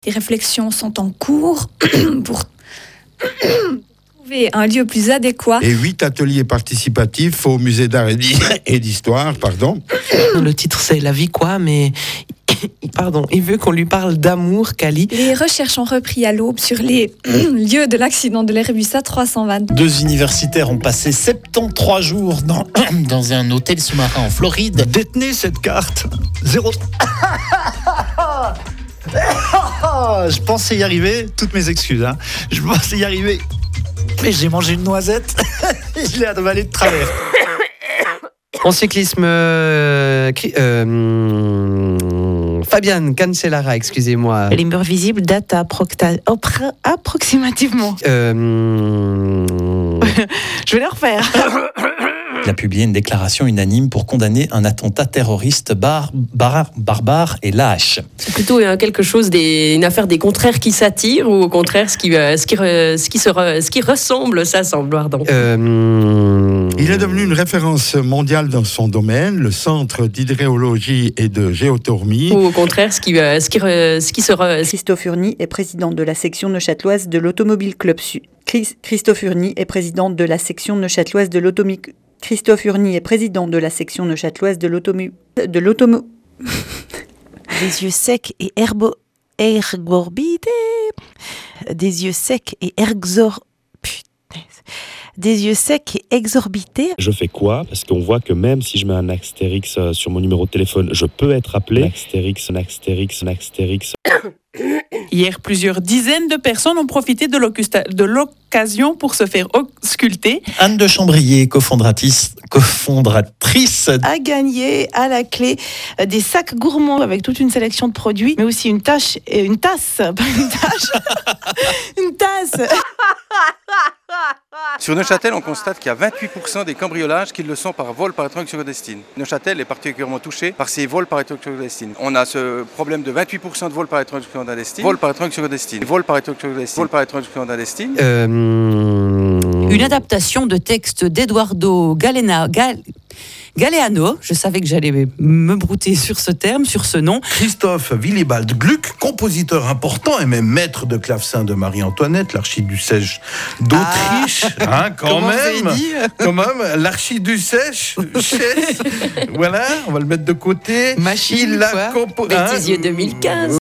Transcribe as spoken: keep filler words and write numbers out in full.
Des réflexions sont en cours pour trouver un lieu plus adéquat. Et huit ateliers participatifs au musée d'art et d'histoire, pardon. Le titre c'est La vie quoi, mais pardon, il veut qu'on lui parle d'amour, Kali. Les recherches ont repris à l'aube sur les lieux de l'accident de l'Airbus A trois cent vingt. Deux universitaires ont passé soixante-treize jours dans, dans un hôtel sous-marin en Floride. Détenez cette carte. Zéro. Je pensais y arriver, toutes mes excuses. Hein. Je pensais y arriver, mais j'ai mangé une noisette et je l'ai avalée de travers. En cyclisme, euh, euh, Fabiane Cancellara, excusez-moi. Les murs visibles datent approc- appro- approximativement. Euh, Je vais le refaire. Il a publié une déclaration unanime pour condamner un attentat terroriste bar, bar, barbare et lâche. C'est plutôt euh, quelque chose, des, une affaire des contraires qui s'attirent ou au contraire ce qui, euh, ce qui, re, ce qui, se re, ce qui ressemble s'assemble, pardon. Euh, Il est devenu une référence mondiale dans son domaine, le Centre d'hydrologie et de géothermie. Ou au contraire ce qui, euh, ce qui, re, ce qui se re, Christophe Urny est président de la section neuchâteloise de l'Automobile Club Sud. Chris, Christophe Urny est président de la section neuchâteloise de l'Automobile Christophe Urny est président de la section neuchâteloise de l'automu... de l'automo... Des yeux secs et herbo... ergorbités. Des yeux secs et erxor... Putain. Des yeux secs et exorbités. Je fais quoi? Parce qu'on voit que même si je mets un astérix sur mon numéro de téléphone, je peux être appelé. Astérix, astérix, astérix. Hier, plusieurs dizaines de personnes ont profité de, de l'occasion pour se faire ausculter. Anne de Chambrier, cofondatrice, cofondatrice, a gagné à la clé des sacs gourmands avec toute une sélection de produits, mais aussi une tâche, une tasse, pas une tâche, une tasse. Sur Neuchâtel, on constate qu'il y a vingt-huit pour cent des cambriolages qui le sont par vol par étrange clandestine. Neuchâtel est particulièrement touché par ces vols par étrange clandestine. On a ce problème de vingt-huit pour cent de vols par étrange clandestine, vol par étrange clandestine, vol par étrange clandestine, vol par étrange clandestine. euh, Une adaptation de texte d'Eduardo Galena, Gal, Galeano, je savais que j'allais me brouter sur ce terme, sur ce nom. Christophe Willibald Gluck, compositeur important et même maître de clavecin de Marie-Antoinette, l'archiduchesse d'Autriche, ah, hein, quand même, quand même, l'archiduchesse, voilà, on va le mettre de côté. Machine, Il a quoi compo- Bêtisier deux mille quinze.